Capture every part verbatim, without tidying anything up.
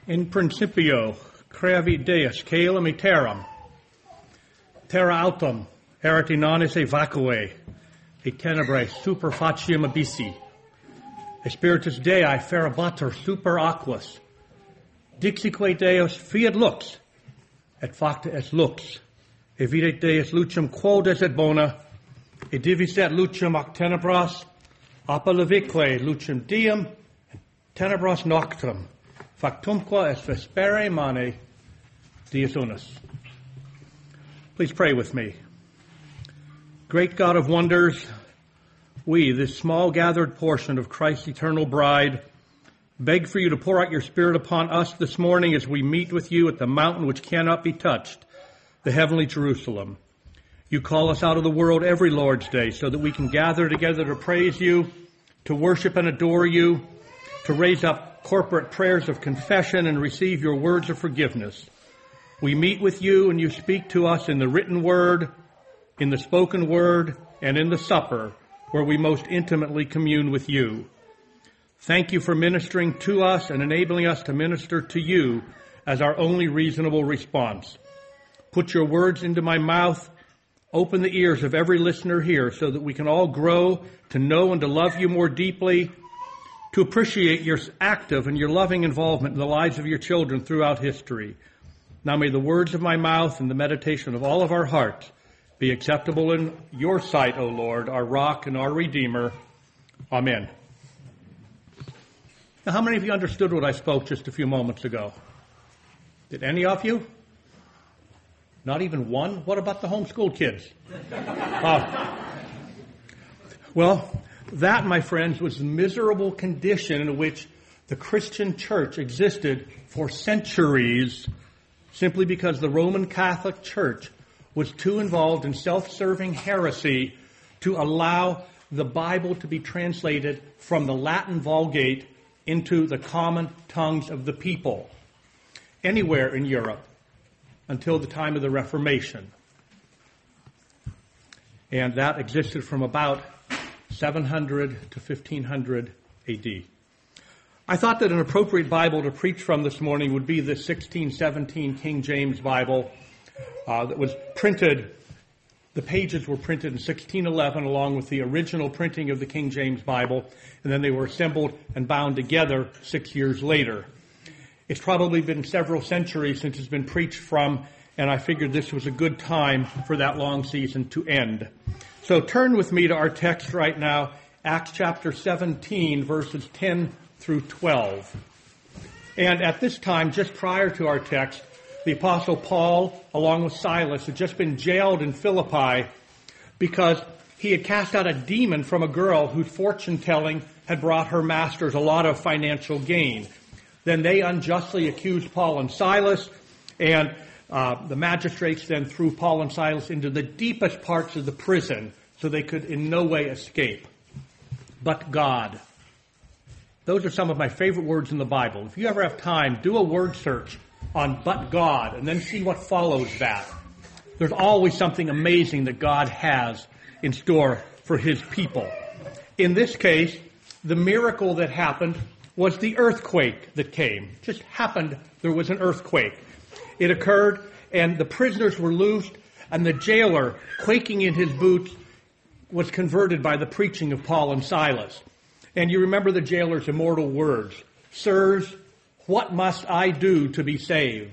In principio, creavit Deus, caelum et terram, terra autem, erat in annis vacue, et tenebrae super faciam abyssi, et spiritus Dei ferabatur super aquas, dixique Deus fiat lux, et facta est lux, et videt Deus lucem quod est et bona, et diviset lucem ac tenebras, apelavique lucem diem, tenebras noctem, factumque est vespere mane dies unus. Please pray with me. Great God of wonders, we, this small gathered portion of Christ's eternal bride, beg for you to pour out your Spirit upon us this morning as we meet with you at the mountain which cannot be touched, the heavenly Jerusalem. You call us out of the world every Lord's Day so that we can gather together to praise you, to worship and adore you, to raise up corporate prayers of confession and receive your words of forgiveness. We meet with you and you speak to us in the written word, in the spoken word, and in the supper, where we most intimately commune with you. Thank you for ministering to us and enabling us to minister to you as our only reasonable response. Put your words into my mouth. Open the ears of every listener here so that we can all grow to know and to love you more deeply, to appreciate your active and your loving involvement in the lives of your children throughout history. Now may the words of my mouth and the meditation of all of our hearts be acceptable in your sight, O Lord, our rock and our Redeemer. Amen. Now, how many of you understood what I spoke just a few moments ago? Did any of you? Not even one? What about the homeschooled kids? Uh, well, that, my friends, was the miserable condition in which the Christian church existed for centuries, simply because the Roman Catholic Church was too involved in self-serving heresy to allow the Bible to be translated from the Latin Vulgate into the common tongues of the people anywhere in Europe until the time of the Reformation. And that existed from about seven hundred to fifteen hundred A D. I thought that an appropriate Bible to preach from this morning would be the sixteen seventeen King James Bible uh, that was printed. The pages were printed in sixteen eleven along with the original printing of the King James Bible, and then they were assembled and bound together six years later. It's probably been several centuries since it's been preached from, and I figured this was a good time for that long season to end. So turn with me to our text right now, Acts chapter seventeen, verses ten through twelve. And at this time, just prior to our text, the Apostle Paul, along with Silas, had just been jailed in Philippi because he had cast out a demon from a girl whose fortune-telling had brought her masters a lot of financial gain. Then they unjustly accused Paul and Silas, and uh, the magistrates then threw Paul and Silas into the deepest parts of the prison so they could in no way escape. But God. Those are some of my favorite words in the Bible. If you ever have time, do a word search on but God and then see what follows that. There's always something amazing that God has in store for his people. In this case, the miracle that happened was the earthquake that came. It just happened there was an earthquake. It occurred and the prisoners were loosed and the jailer, quaking in his boots, was converted by the preaching of Paul and Silas. And you remember the jailer's immortal words, "Sirs, what must I do to be saved?"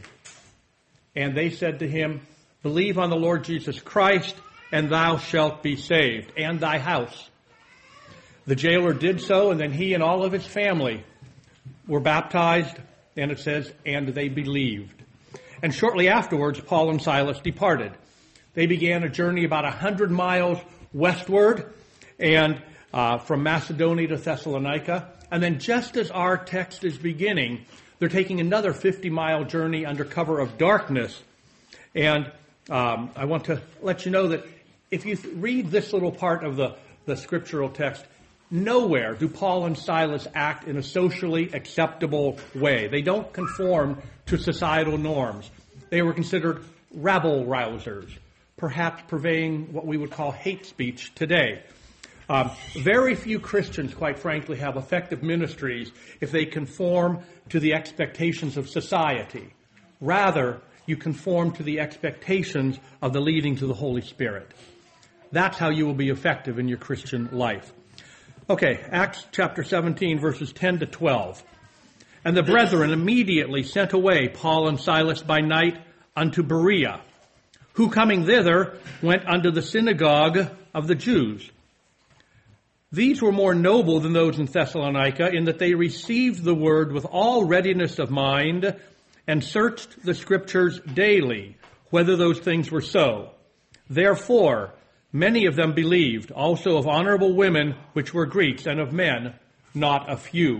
And they said to him, "Believe on the Lord Jesus Christ, and thou shalt be saved, and thy house." The jailer did so, and then he and all of his family were baptized, and it says, and they believed. And shortly afterwards, Paul and Silas departed. They began a journey about a hundred miles westward, and uh, from Macedonia to Thessalonica. And then just as our text is beginning, they're taking another fifty-mile journey under cover of darkness. And um, I want to let you know that if you th- read this little part of the, the scriptural text, nowhere do Paul and Silas act in a socially acceptable way. They don't conform to societal norms. They were considered rabble-rousers, perhaps purveying what we would call hate speech today. Um, very few Christians, quite frankly, have effective ministries if they conform to the expectations of society. Rather, you conform to the expectations of the leadings of the Holy Spirit. That's how you will be effective in your Christian life. Okay, Acts chapter seventeen, verses ten to twelve. And the brethren immediately sent away Paul and Silas by night unto Berea, who coming thither went unto the synagogue of the Jews. These were more noble than those in Thessalonica, in that they received the word with all readiness of mind, and searched the Scriptures daily, whether those things were so. Therefore, many of them believed, also of honorable women, which were Greeks, and of men, not a few.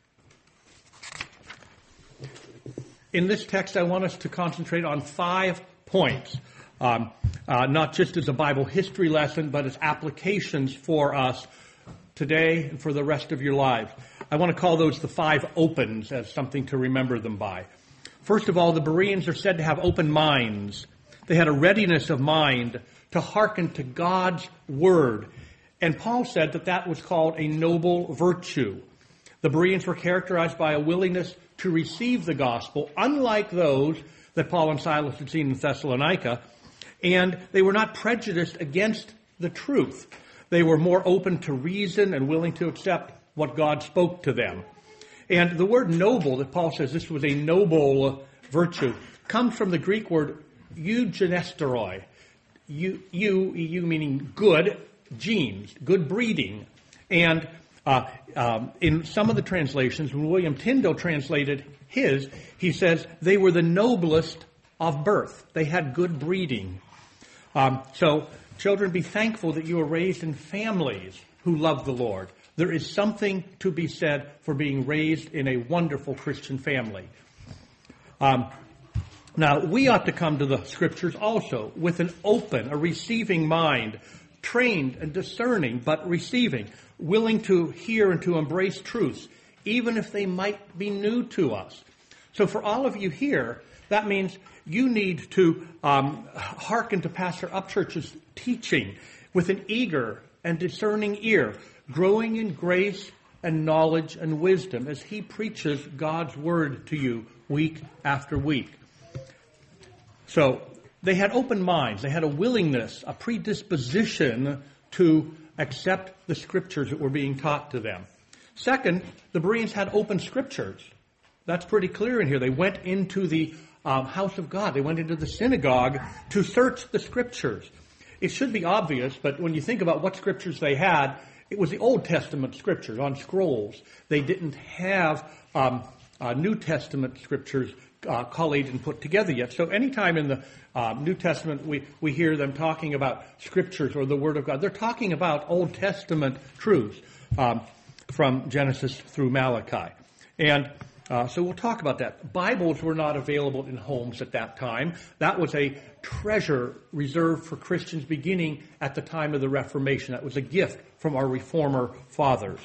In this text, I want us to concentrate on five points, um, uh, not just as a Bible history lesson, but as applications for us today and for the rest of your lives. I want to call those the five opens as something to remember them by. First of all, the Bereans are said to have open minds. They had a readiness of mind to hearken to God's word. And Paul said that that was called a noble virtue. The Bereans were characterized by a willingness to receive the gospel, unlike those that Paul and Silas had seen in Thessalonica, and they were not prejudiced against the truth. They were more open to reason and willing to accept what God spoke to them. And the word noble, that Paul says this was a noble virtue, comes from the Greek word eugenesteroi. You, you, you meaning good genes, good breeding. And uh, um, in some of the translations, when William Tyndale translated his, he says they were the noblest of birth. They had good breeding. Um, so, children, be thankful that you were raised in families who love the Lord. There is something to be said for being raised in a wonderful Christian family. Um, now, we ought to come to the Scriptures also with an open, a receiving mind, trained and discerning, but receiving, willing to hear and to embrace truths, even if they might be new to us. So for all of you here, that means you need to um, hearken to Pastor Upchurch's teaching with an eager and discerning ear, growing in grace and knowledge and wisdom as he preaches God's word to you week after week. So they had open minds. They had a willingness, a predisposition to accept the Scriptures that were being taught to them. Second, the Bereans had open Scriptures. That's pretty clear in here. They went into the um, house of God. They went into the synagogue to search the Scriptures. It should be obvious, but when you think about what Scriptures they had, it was the Old Testament Scriptures on scrolls. They didn't have um, uh, New Testament Scriptures uh, collated and put together yet. So anytime in the uh, New Testament we, we hear them talking about Scriptures or the Word of God, they're talking about Old Testament truths um, from Genesis through Malachi. And Uh, so we'll talk about that. Bibles were not available in homes at that time. That was a treasure reserved for Christians beginning at the time of the Reformation. That was a gift from our Reformer fathers.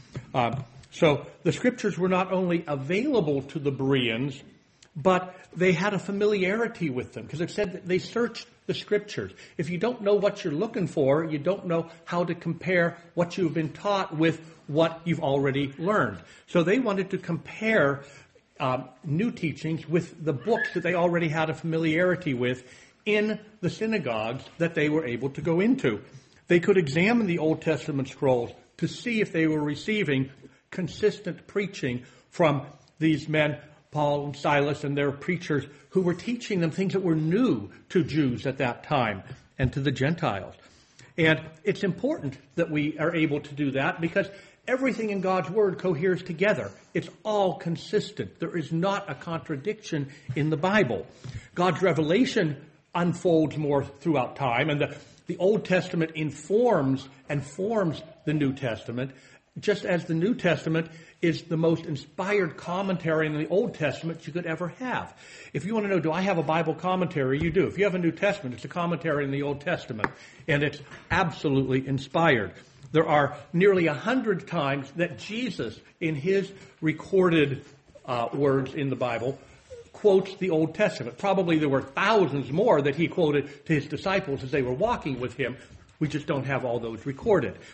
Uh, so the Scriptures were not only available to the Bereans, but they had a familiarity with them, because it said that they searched the Scriptures. If you don't know what you're looking for, you don't know how to compare what you've been taught with what you've already learned. So they wanted to compare um, new teachings with the books that they already had a familiarity with in the synagogues that they were able to go into. They could examine the Old Testament scrolls to see if they were receiving consistent preaching from these men, Paul and Silas and their preachers, who were teaching them things that were new to Jews at that time and to the Gentiles. And it's important that we are able to do that, because everything in God's Word coheres together. It's all consistent. There is not a contradiction in the Bible. God's revelation unfolds more throughout time, and the, the Old Testament informs and forms the New Testament, just as the New Testament is the most inspired commentary in the Old Testament you could ever have. If you want to know, do I have a Bible commentary? You do. If you have a New Testament, it's a commentary in the Old Testament, and it's absolutely inspired. There are nearly a hundred times that Jesus, in his recorded uh, words in the Bible, quotes the Old Testament. Probably there were thousands more that he quoted to his disciples as they were walking with him. We just don't have all those recorded.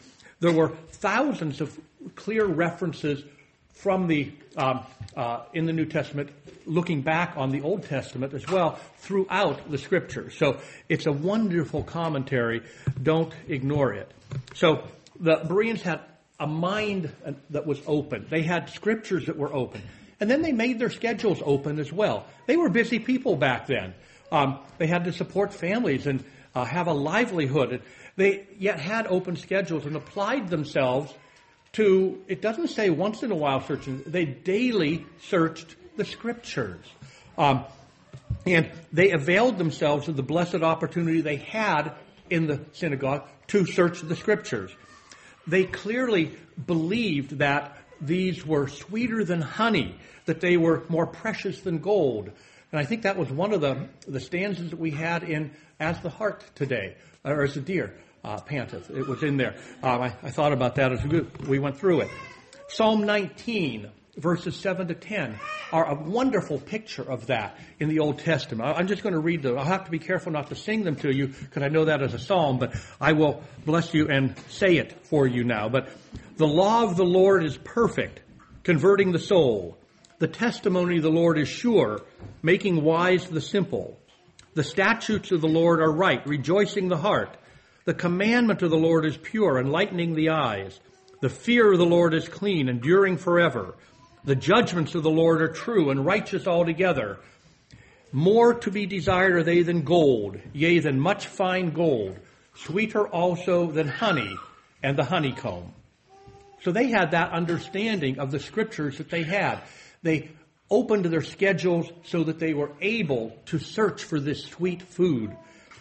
There were thousands of clear references from the um, uh, in the New Testament, looking back on the Old Testament as well throughout the Scriptures. So it's a wonderful commentary. Don't ignore it. So the Bereans had a mind that was open. They had Scriptures that were open. And then they made their schedules open as well. They were busy people back then. Um, they had to support families and uh, have a livelihood. They yet had open schedules and applied themselves to, it doesn't say once in a while searching, they daily searched the Scriptures. Um, and they availed themselves of the blessed opportunity they had in the synagogue to search the Scriptures. They clearly believed that these were sweeter than honey, that they were more precious than gold. And I think that was one of the, the stanzas that we had in As the Hart today, or As the Deer uh, Panteth. It was in there. Um, I, I thought about that as we, we went through it. Psalm nineteen, verses seven to ten, are a wonderful picture of that in the Old Testament. I'm just going to read them. I'll have to be careful not to sing them to you because I know that as a psalm, but I will bless you and say it for you now. But the law of the Lord is perfect, converting the soul. The testimony of the Lord is sure, making wise the simple. The statutes of the Lord are right, rejoicing the heart. The commandment of the Lord is pure, enlightening the eyes. The fear of the Lord is clean, enduring forever. The judgments of the Lord are true and righteous altogether. More to be desired are they than gold, yea, than much fine gold, sweeter also than honey and the honeycomb. So they had that understanding of the Scriptures that they had. They opened their schedules so that they were able to search for this sweet food.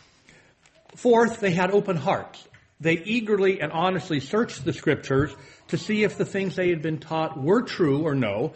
Fourth, they had open hearts. They eagerly and honestly searched the Scriptures to see if the things they had been taught were true or no.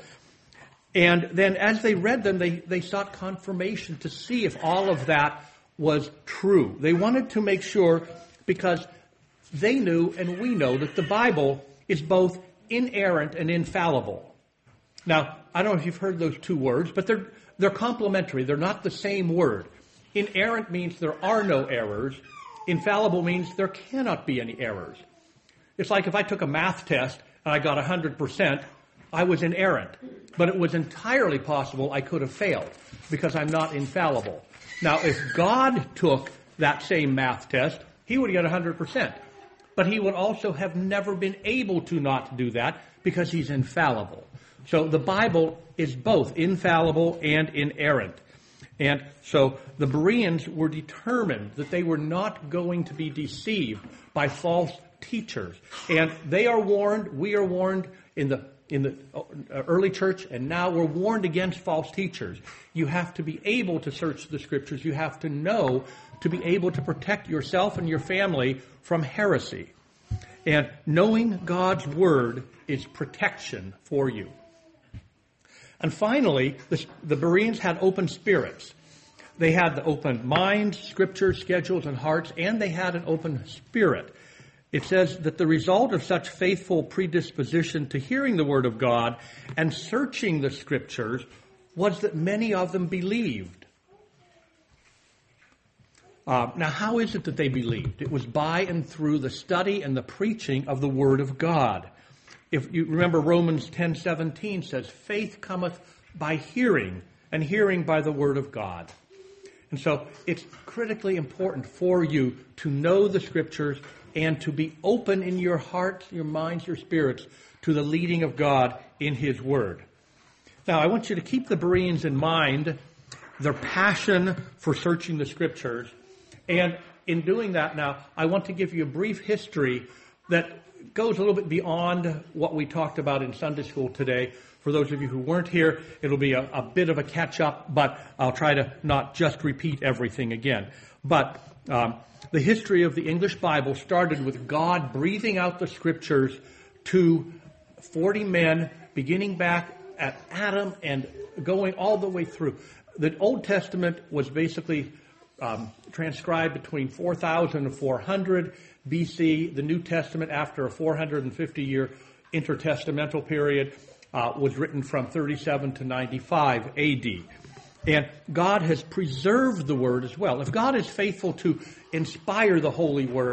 And then as they read them, they, they sought confirmation to see if all of that was true. They wanted to make sure, because they knew and we know that the Bible is both inerrant and infallible. Now, I don't know if you've heard those two words, but they're they're complementary. They're not the same word. Inerrant means there are no errors. Infallible means there cannot be any errors. It's like if I took a math test and I got one hundred percent, I was inerrant. But it was entirely possible I could have failed because I'm not infallible. Now, if God took that same math test, he would get one hundred percent. But he would also have never been able to not do that because he's infallible. So the Bible is both infallible and inerrant. And so the Bereans were determined that they were not going to be deceived by false teachers. And they are warned, we are warned in the in the early church, and now we're warned against false teachers. You have to be able to search the Scriptures. You have to know to be able to protect yourself and your family from heresy. And knowing God's Word is protection for you. And finally, the, the Bereans had open spirits. They had the open minds, scriptures, schedules, and hearts, and they had an open spirit. It says that the result of such faithful predisposition to hearing the Word of God and searching the Scriptures was that many of them believed. Uh, now, how is it that they believed? It was by and through the study and the preaching of the Word of God. If you remember, Romans ten seventeen says, faith cometh by hearing, and hearing by the Word of God. And so it's critically important for you to know the Scriptures and to be open in your hearts, your minds, your spirits to the leading of God in His Word. Now, I want you to keep the Bereans in mind, their passion for searching the Scriptures. And in doing that now, I want to give you a brief history that goes a little bit beyond what we talked about in Sunday school today. For those of you who weren't here, it'll be a, a bit of a catch-up, but I'll try to not just repeat everything again. But um, the history of the English Bible started with God breathing out the Scriptures to forty men, beginning back at Adam and going all the way through. The Old Testament was basically um, transcribed between four thousand and four hundred B C. The New Testament, after a four hundred fifty year intertestamental period, uh, was written from thirty-seven to ninety-five A D. And God has preserved the Word as well. If God is faithful to inspire the Holy Word,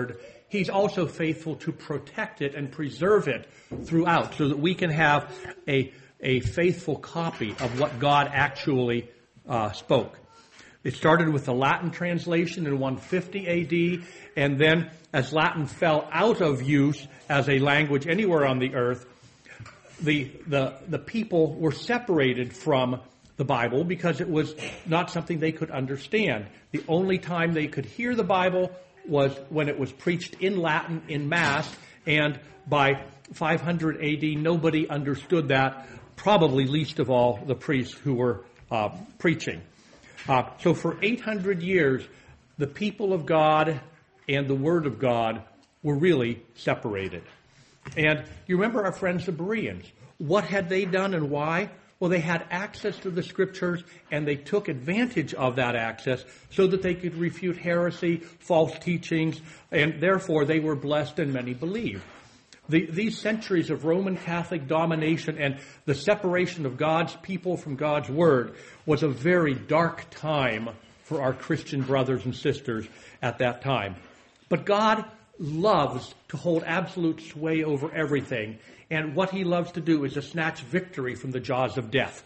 He's also faithful to protect it and preserve it throughout so that we can have a, a faithful copy of what God actually uh, spoke. It started with the Latin translation in one fifty A D, and then as Latin fell out of use as a language anywhere on the earth, the, the, the people were separated from the Bible because it was not something they could understand. The only time they could hear the Bible was when it was preached in Latin in Mass, and by five hundred A D nobody understood that, probably least of all the priests who were uh, preaching. Uh, so for eight hundred years, the people of God and the Word of God were really separated. And you remember our friends the Bereans. What had they done and why? Well, they had access to the Scriptures, and they took advantage of that access so that they could refute heresy, false teachings, and therefore they were blessed and many believed. The, these centuries of Roman Catholic domination and the separation of God's people from God's Word was a very dark time for our Christian brothers and sisters at that time. But God loves to hold absolute sway over everything, and what He loves to do is to snatch victory from the jaws of death.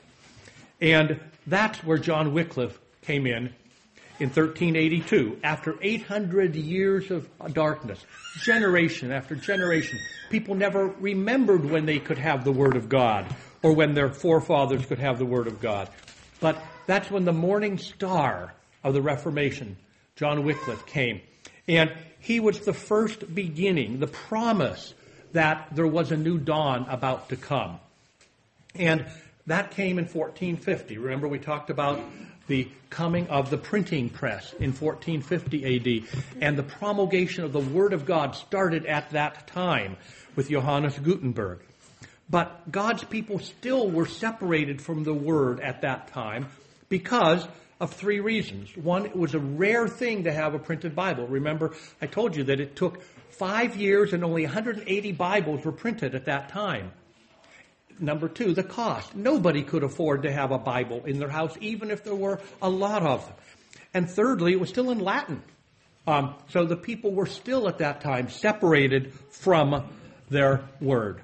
And that's where John Wycliffe came in in thirteen eighty-two. After eight hundred years of darkness, generation after generation, people never remembered when they could have the Word of God or when their forefathers could have the Word of God. But that's when the morning star of the Reformation, John Wycliffe, came. And he was the first beginning, the promise that there was a new dawn about to come. And that came in fourteen fifty. Remember, we talked about the coming of the printing press in fourteen fifty A D. And the promulgation of the Word of God started at that time with Johannes Gutenberg. But God's people still were separated from the Word at that time because of three reasons. One, it was a rare thing to have a printed Bible. Remember, I told you that it took five years and only one hundred eighty Bibles were printed at that time. Number two, the cost. Nobody could afford to have a Bible in their house, even if there were a lot of them. And thirdly, it was still in Latin. Um, so the people were still at that time separated from their Word.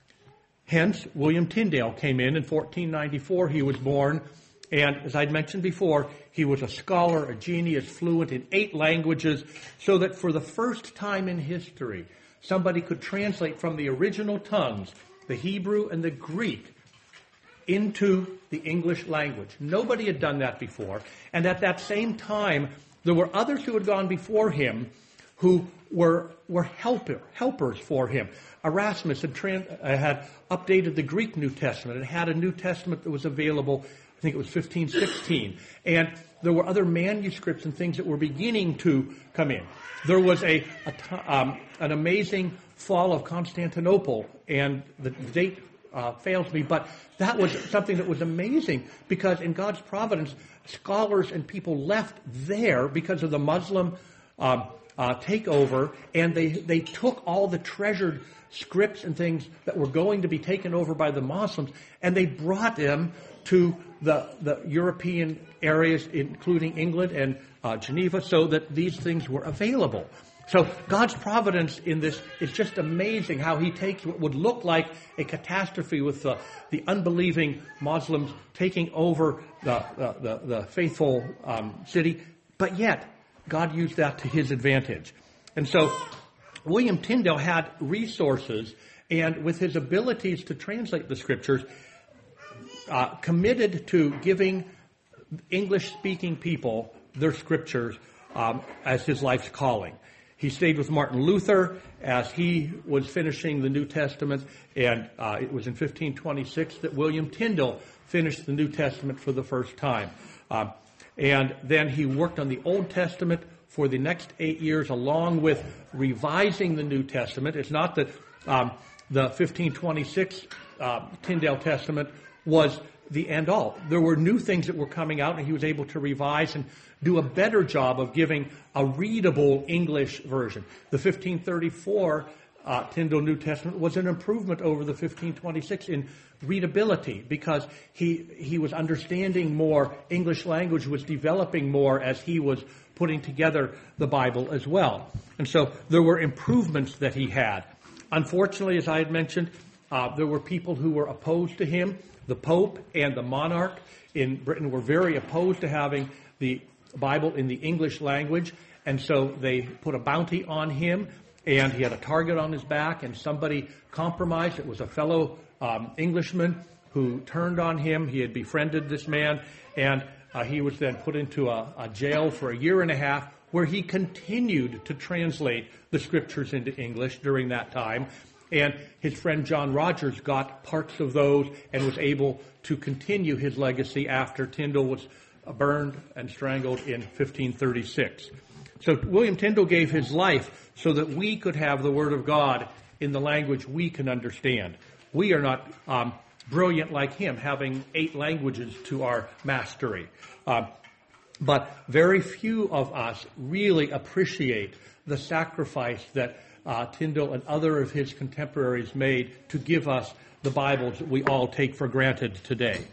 Hence, William Tyndale came in in fourteen ninety-four. He was born. And as I'd mentioned before, he was a scholar, a genius, fluent in eight languages, so that for the first time in history, somebody could translate from the original tongues, the Hebrew and the Greek, into the English language. Nobody had done that before. And at that same time, there were others who had gone before him who were, were helper, helpers for him. Erasmus had, trans, uh, had updated the Greek New Testament and had a New Testament that was available, I think it was fifteen sixteen. And there were other manuscripts and things that were beginning to come in. There was a, a um, an amazing fall of Constantinople, and the date uh, fails me, but that was something that was amazing because in God's providence, scholars and people left there because of the Muslim um, uh, takeover, and they, they took all the treasured scripts and things that were going to be taken over by the Muslims, and they brought them to the, the European areas, including England and uh, Geneva, so that these things were available. So God's providence in this is just amazing, how He takes what would look like a catastrophe with the, the unbelieving Muslims taking over the, the, the, the faithful um, city, but yet God used that to His advantage. And so William Tyndale had resources, and with his abilities to translate the Scriptures, uh, committed to giving English-speaking people their Scriptures um, as his life's calling. He stayed with Martin Luther as he was finishing the New Testament, and uh, it was in fifteen twenty-six that William Tyndale finished the New Testament for the first time. Um, and then he worked on the Old Testament for the next eight years, along with revising the New Testament. It's not that um, the fifteen twenty-six uh, Tyndale Testament was the end all. There were new things that were coming out, and he was able to revise and do a better job of giving a readable English version. The fifteen thirty-four uh, Tyndale New Testament was an improvement over the fifteen twenty-six in readability, because he he was understanding more. English language was developing more as he was putting together the Bible as well. And so there were improvements that he had. Unfortunately, as I had mentioned, uh, there were people who were opposed to him. The Pope and the monarch in Britain were very opposed to having the Bible in the English language, and so they put a bounty on him, and he had a target on his back, and somebody compromised. It was a fellow um, Englishman who turned on him. He had befriended this man, and uh, he was then put into a, a jail for a year and a half, where he continued to translate the scriptures into English during that time. And his friend John Rogers got parts of those and was able to continue his legacy after Tyndale was burned and strangled in fifteen thirty-six. So William Tyndale gave his life so that we could have the Word of God in the language we can understand. We are not um, brilliant like him, having eight languages to our mastery. Uh, but very few of us really appreciate the sacrifice that uh, Tyndale and other of his contemporaries made to give us the Bibles that we all take for granted today.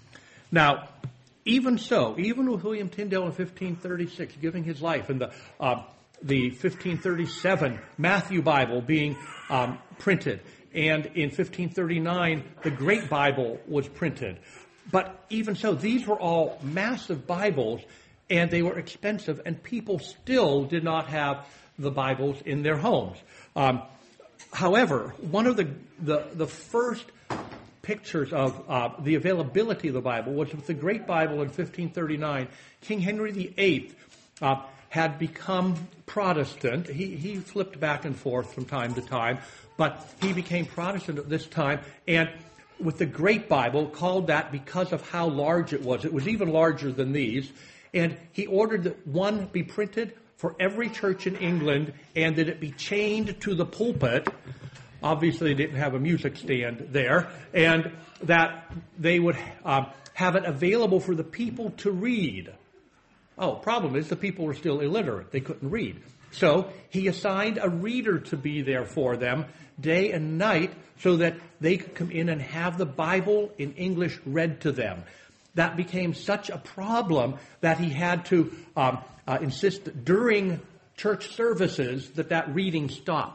Now, even so, even with William Tyndale in fifteen thirty-six giving his life, and the uh, the fifteen thirty-seven Matthew Bible being um, printed, and in fifteen thirty-nine the Great Bible was printed. But even so, these were all massive Bibles, and they were expensive, and people still did not have the Bibles in their homes. Um, however, one of the the, the first pictures of uh, the availability of the Bible was with the Great Bible in fifteen thirty-nine. King Henry the Eighth uh, had become Protestant. He, he flipped back and forth from time to time, but he became Protestant at this time, and with the Great Bible, called that because of how large it was. It was even larger than these, and he ordered that one be printed for every church in England, and that it be chained to the pulpit. Obviously, they didn't have a music stand there, and that they would uh, have it available for the people to read. Oh, problem is the people were still illiterate. They couldn't read. So he assigned a reader to be there for them day and night so that they could come in and have the Bible in English read to them. That became such a problem that he had to um, uh, insist during church services that that reading stop,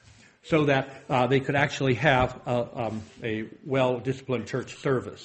so that uh, they could actually have a, um, a well-disciplined church service.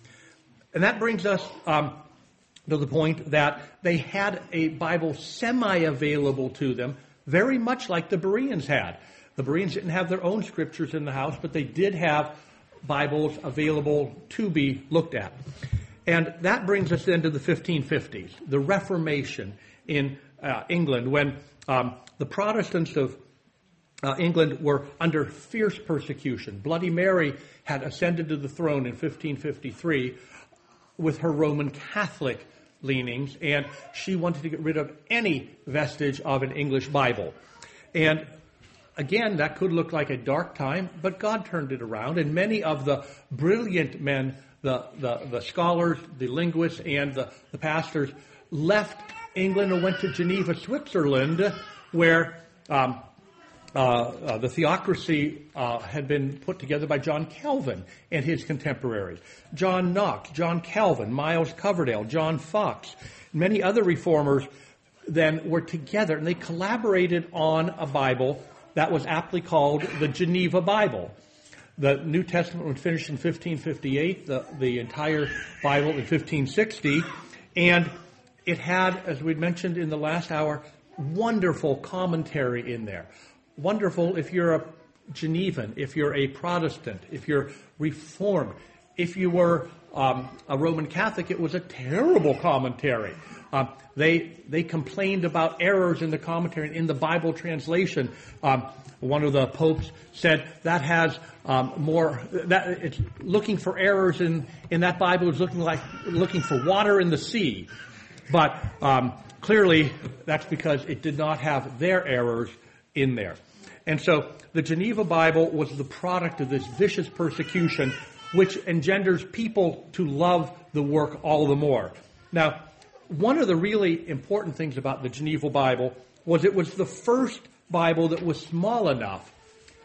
And that brings us um, to the point that they had a Bible semi-available to them, very much like the Bereans had. The Bereans didn't have their own scriptures in the house, but they did have Bibles available to be looked at. And that brings us then to the fifteen fifties, the Reformation in uh, England, when um, the Protestants of Uh, England were under fierce persecution. Bloody Mary had ascended to the throne in fifteen fifty-three with her Roman Catholic leanings, and she wanted to get rid of any vestige of an English Bible. And again, that could look like a dark time, but God turned it around, and many of the brilliant men, the, the, the scholars, the linguists, and the, the pastors left England and went to Geneva, Switzerland, where um, Uh, uh, the theocracy uh, had been put together by John Calvin and his contemporaries. John Knox, John Calvin, Miles Coverdale, John Fox, many other reformers then were together, and they collaborated on a Bible that was aptly called the Geneva Bible. The New Testament was finished in fifteen fifty-eight, the, the entire Bible in fifteen sixty, and it had, as we'd mentioned in the last hour, wonderful commentary in there. Wonderful if you're a Genevan, if you're a Protestant, if you're Reformed. If you were um, a Roman Catholic, it was a terrible commentary. Um, they they complained about errors in the commentary, in the Bible translation. Um, one of the popes said that has um, more, that it's looking for errors in, in that Bible is looking like looking for water in the sea. But um, clearly that's because it did not have their errors in there. And so the Geneva Bible was the product of this vicious persecution, which engenders people to love the work all the more. Now, one of the really important things about the Geneva Bible was it was the first Bible that was small enough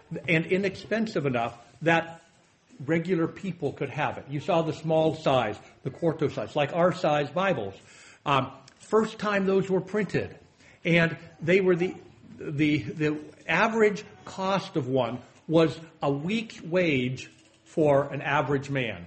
and inexpensive enough that regular people could have it. You saw the small size, the quarto size, like our size Bibles. Um, first time those were printed, and they were the the the average cost of one was a week's wage for an average man.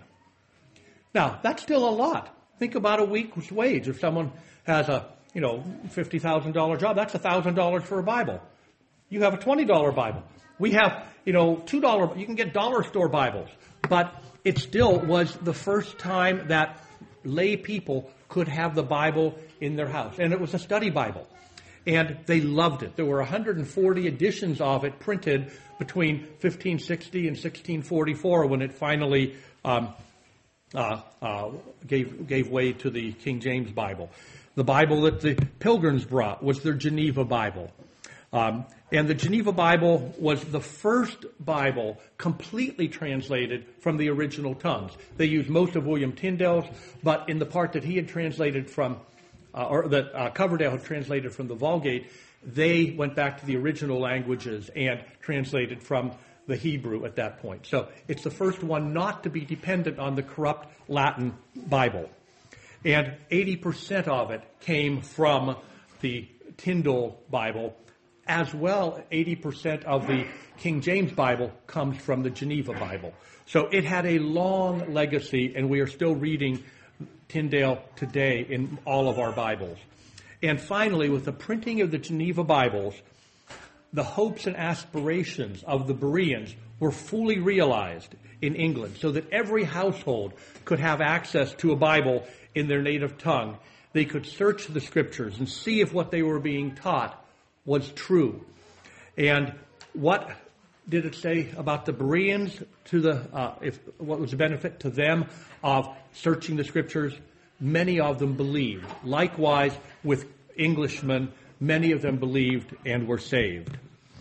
Now, that's still a lot. Think about a week's wage. If someone has a, you know, fifty thousand dollars job, that's one thousand dollars for a Bible. You have a twenty dollars Bible. We have, you know, two dollars, you can get dollar store Bibles. But it still was the first time that lay people could have the Bible in their house. And it was a study Bible. And they loved it. There were one hundred forty editions of it printed between fifteen sixty and sixteen forty-four when it finally um, uh, uh, gave gave way to the King James Bible. The Bible that the Pilgrims brought was their Geneva Bible. Um, and the Geneva Bible was the first Bible completely translated from the original tongues. They used most of William Tyndale's, but in the part that he had translated from Uh, or that uh, Coverdale had translated from the Vulgate, they went back to the original languages and translated from the Hebrew at that point. So it's the first one not to be dependent on the corrupt Latin Bible. And eighty percent of it came from the Tyndale Bible, as well eighty percent of the King James Bible comes from the Geneva Bible. So it had a long legacy, and we are still reading Tyndale today in all of our Bibles. And finally, with the printing of the Geneva Bibles, the hopes and aspirations of the Bereans were fully realized in England, so that every household could have access to a Bible in their native tongue. They could search the Scriptures and see if what they were being taught was true. And what did it say about the Bereans to the, uh, if what was the benefit to them of searching the Scriptures? Many of them believed. Likewise, with Englishmen, many of them believed and were saved.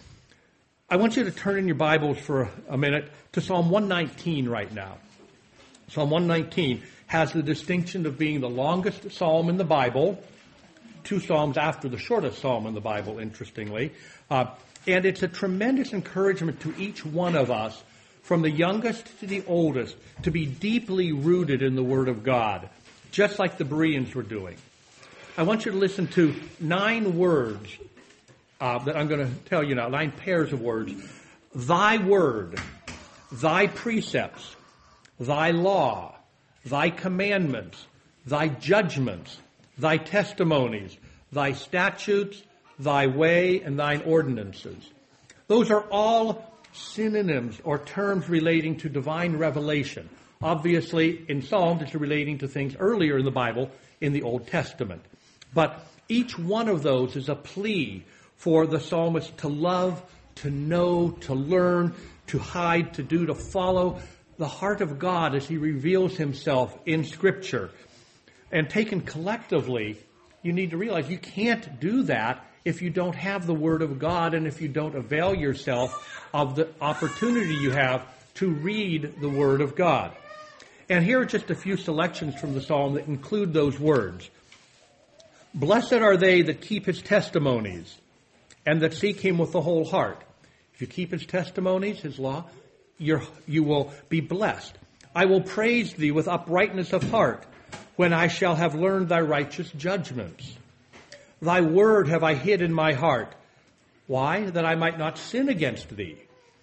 I want you to turn in your Bibles for a minute to Psalm one nineteen right now. Psalm one nineteen has the distinction of being the longest psalm in the Bible, two psalms after the shortest psalm in the Bible, interestingly. Uh, and it's a tremendous encouragement to each one of us, from the youngest to the oldest, to be deeply rooted in the Word of God, just like the Bereans were doing. I want you to listen to nine words uh, that I'm going to tell you now, nine pairs of words. Thy word, thy precepts, thy law, thy commandments, thy judgments, thy testimonies, thy statutes, thy way, and thine ordinances. Those are all synonyms or terms relating to divine revelation. Obviously, in Psalms, it's relating to things earlier in the Bible, in the Old Testament. But each one of those is a plea for the psalmist to love, to know, to learn, to hide, to do, to follow the heart of God as he reveals himself in Scripture. And taken collectively, you need to realize you can't do that if you don't have the Word of God and if you don't avail yourself of the opportunity you have to read the Word of God. And here are just a few selections from the psalm that include those words. Blessed are they that keep his testimonies and that seek him with the whole heart. If you keep his testimonies, his law, you're, you will be blessed. I will praise thee with uprightness of heart when I shall have learned thy righteous judgments. Thy word have I hid in my heart. Why? That I might not sin against thee.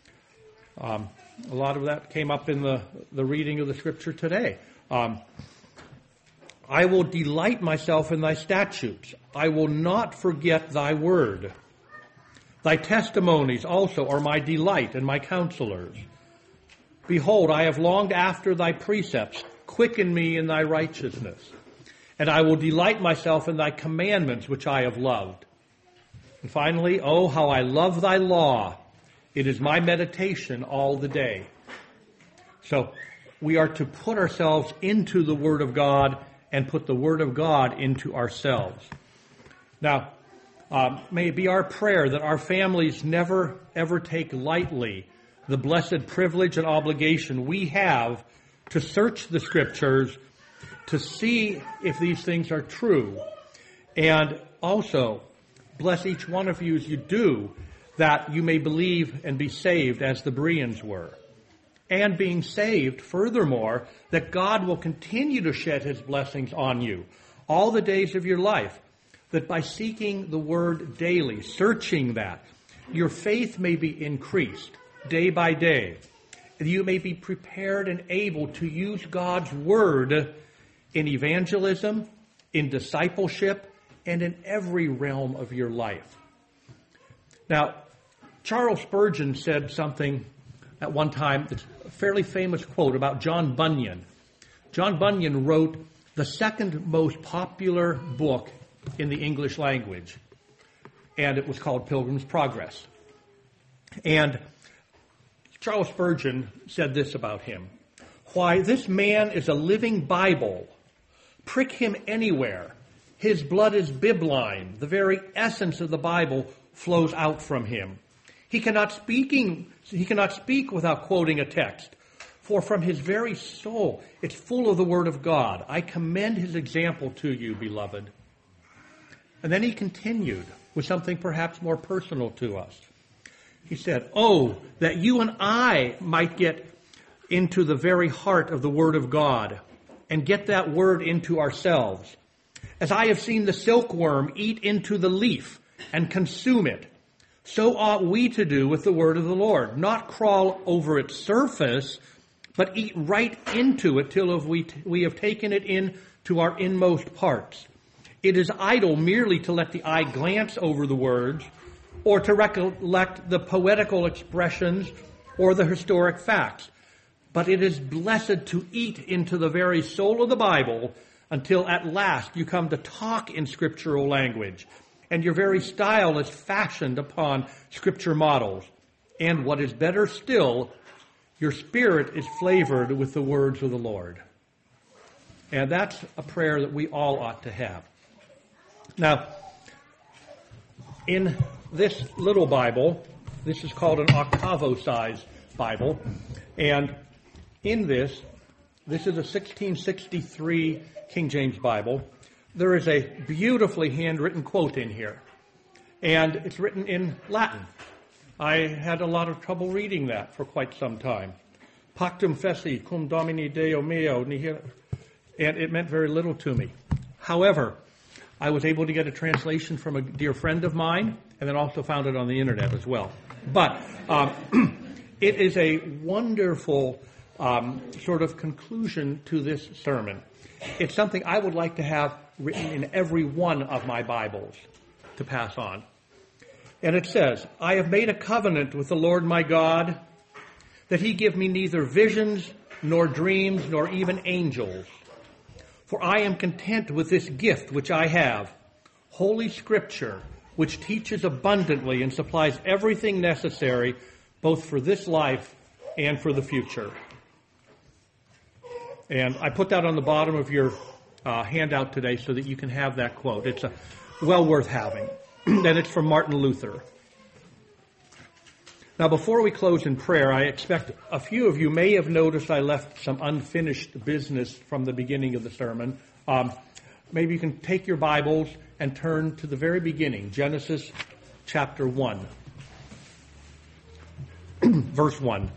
Um, a lot of that came up in the, the reading of the Scripture today. Um, I will delight myself in thy statutes. I will not forget thy word. Thy testimonies also are my delight and my counselors. Behold, I have longed after thy precepts. Quicken me in thy righteousness. And I will delight myself in thy commandments, which I have loved. And finally, oh, how I love thy law. It is my meditation all the day. So we are to put ourselves into the Word of God and put the Word of God into ourselves. Now, uh, may it be our prayer that our families never, ever take lightly the blessed privilege and obligation we have to search the Scriptures to see if these things are true. And also, bless each one of you as you do, that you may believe and be saved as the Bereans were. And being saved, furthermore, that God will continue to shed his blessings on you all the days of your life, that by seeking the word daily, searching that, your faith may be increased day by day, and you may be prepared and able to use God's word in evangelism, in discipleship, and in every realm of your life. Now, Charles Spurgeon said something at one time, it's a fairly famous quote about John Bunyan. John Bunyan wrote the second most popular book in the English language, and it was called Pilgrim's Progress. And Charles Spurgeon said this about him: "Why, this man is a living Bible. Prick him anywhere. His blood is bibline. The very essence of the Bible flows out from him. He cannot speaking, he cannot speak without quoting a text. For from his very soul, it's full of the word of God. I commend his example to you, beloved." And then he continued with something perhaps more personal to us. He said, "Oh, that you and I might get into the very heart of the word of God and get that word into ourselves. As I have seen the silkworm eat into the leaf and consume it, so ought we to do with the word of the Lord, not crawl over its surface, but eat right into it till we, we have taken it in to our inmost parts. It is idle merely to let the eye glance over the words, or to recollect the poetical expressions or the historic facts. But it is blessed to eat into the very soul of the Bible until at last you come to talk in scriptural language, and your very style is fashioned upon scripture models. And what is better still, your spirit is flavored with the words of the Lord." And that's a prayer that we all ought to have. Now, in this little Bible, this is called an octavo-size Bible, and in this, this is a sixteen sixty-three King James Bible. There is a beautifully handwritten quote in here, and it's written in Latin. I had a lot of trouble reading that for quite some time. Pactum feci cum Domini Deo meo nihil, and it meant very little to me. However, I was able to get a translation from a dear friend of mine, and then also found it on the internet as well. But um, it is a wonderful um, sort of conclusion to this sermon. It's something I would like to have written in every one of my Bibles to pass on. And it says, "I have made a covenant with the Lord my God, that he give me neither visions, nor dreams, nor even angels. For I am content with this gift which I have, Holy Scripture, which teaches abundantly and supplies everything necessary, both for this life and for the future." And I put that on the bottom of your uh, handout today so that you can have that quote. It's a, well worth having. And it's from Martin Luther. Now, before we close in prayer, I expect a few of you may have noticed I left some unfinished business from the beginning of the sermon. Um, maybe you can take your Bibles and turn to the very beginning, Genesis chapter one, verse one.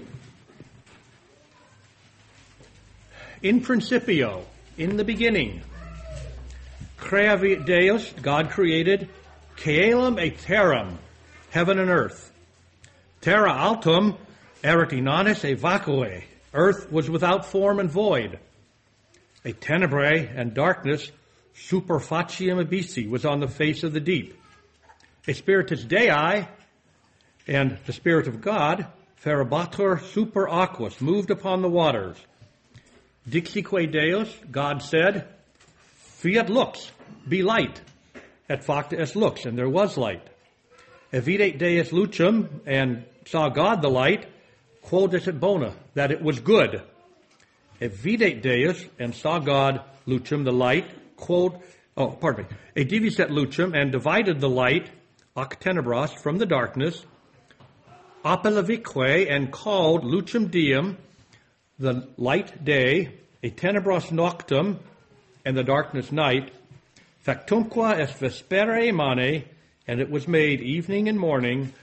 "In principio, in the beginning, creavit Deus, God created, caelum et terram, heaven and earth. Terra altum erat inanis e vacue. Earth was without form and void. A tenebrae and darkness super faciam abyssi was on the face of the deep. A spiritus Dei, and the Spirit of God, ferabatur super aquas, moved upon the waters. Dixique Deus, God said, fiat lux, be light. Et facta est lux, and there was light. Evidit Deus lucem, and saw God the light, quod est bona, that it was good. Evidit Deus, and saw God lucem, the light, quod, oh, pardon me, ediviset lucem, and divided the light, ac tenebras, from the darkness, apelavique, and called lucem diem, the light day, a tenebras noctum, and the darkness night, factumque est vespere mane, and it was made evening and morning,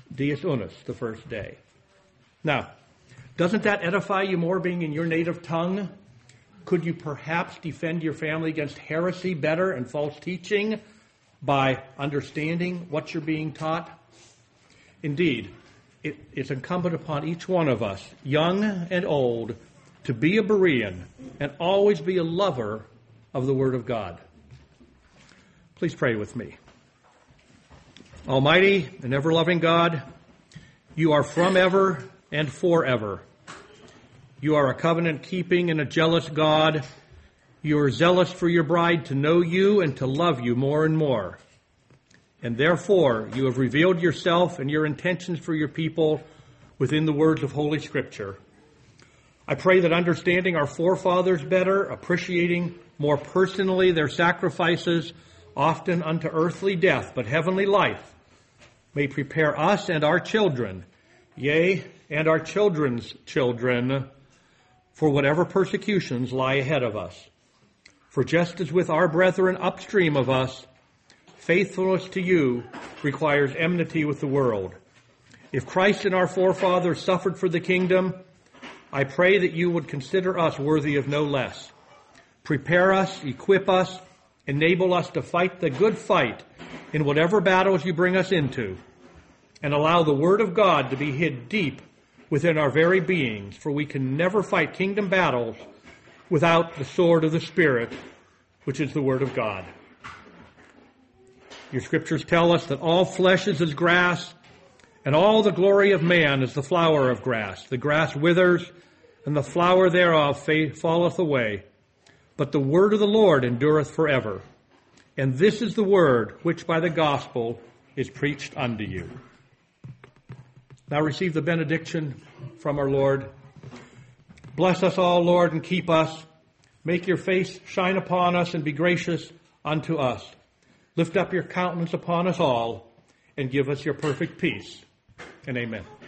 Dies Unus, the first day. Now, doesn't that edify you more being in your native tongue? Could you perhaps defend your family against heresy better and false teaching by understanding what you're being taught? Indeed, it, it's incumbent upon each one of us, young and old, to be a Berean and always be a lover of the Word of God. Please pray with me. Almighty and ever-loving God, you are from ever and forever. You are a covenant-keeping and a jealous God. You are zealous for your bride to know you and to love you more and more. And therefore, you have revealed yourself and your intentions for your people within the words of Holy Scripture. I pray that understanding our forefathers better, appreciating more personally their sacrifices, often unto earthly death, but heavenly life, may prepare us and our children, yea, and our children's children, for whatever persecutions lie ahead of us. For just as with our brethren upstream of us, faithfulness to you requires enmity with the world. If Christ and our forefathers suffered for the kingdom, I pray that you would consider us worthy of no less. Prepare us, equip us, enable us to fight the good fight in whatever battles you bring us into, and allow the Word of God to be hid deep within our very beings, for we can never fight kingdom battles without the sword of the Spirit, which is the Word of God. Your Scriptures tell us that all flesh is as grass, and all the glory of man is the flower of grass. The grass withers, and the flower thereof falleth away. But the word of the Lord endureth forever. And this is the word which by the gospel is preached unto you. Now receive the benediction from our Lord. Bless us all, Lord, and keep us. Make your face shine upon us and be gracious unto us. Lift up your countenance upon us all and give us your perfect peace. And amen.